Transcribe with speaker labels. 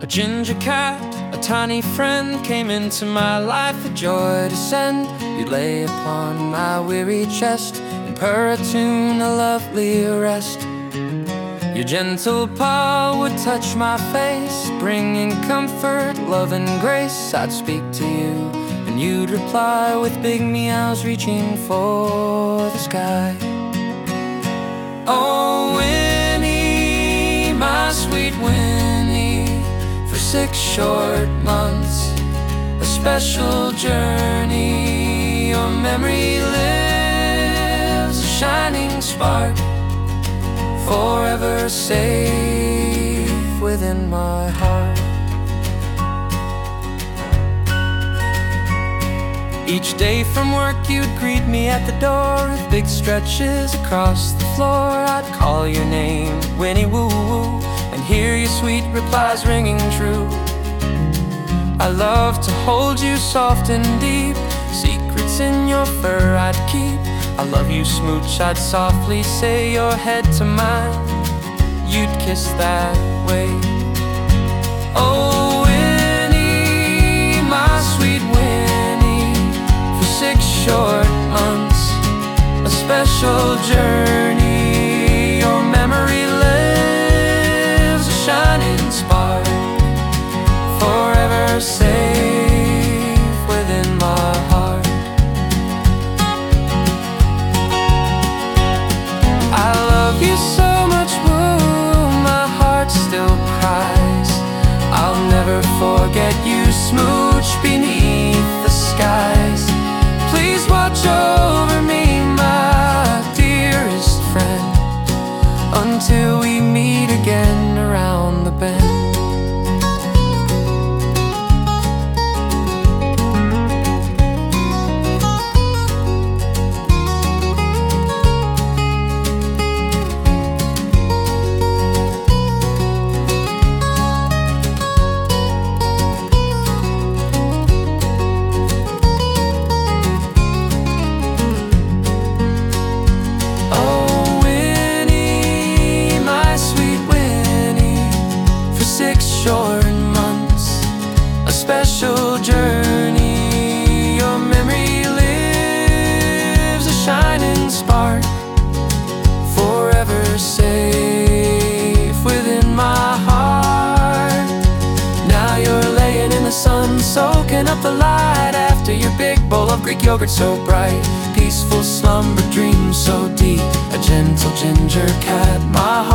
Speaker 1: A ginger cat, a tiny friend, came into my life, a joy to send. You'd lay upon my weary chest and purr a tune, a lovely rest. Your gentle paw would touch my face, bringing comfort, love and grace. I'd speak to you and you'd reply with big meows reaching for the sky. Oh Winnie, my sweet Winnie, for 6 short months, a special journey. Your memory lives, a shining spark, forever safe within my heart. Each day from work you'd greet me at the door with big stretches across the floor. I'd call your name, Winnie woo woo, and hear your sweet replies ringing true. I love to hold you soft and deep, secrets in your fur I'd keep. I love you smooch, I'd softly say your head to mine, you'd kiss that way. Oh Winnie, my sweet Winnie, for 6 short months, a special journey. Your memory lives, a shining spark, forever safe within my heart. I love you so much, woo, my heart still cries. I'll never forget you, smooch beneath the skies. Please watch over me, my dearest friend, until we meet again around the bend. Short months, a special journey. Your memory lives, a shining spark, forever safe within my heart. Now you're laying in the sun, soaking up the light after your big bowl of Greek yogurt so bright. Peaceful slumber, dreams so deep, a gentle ginger cat, my heart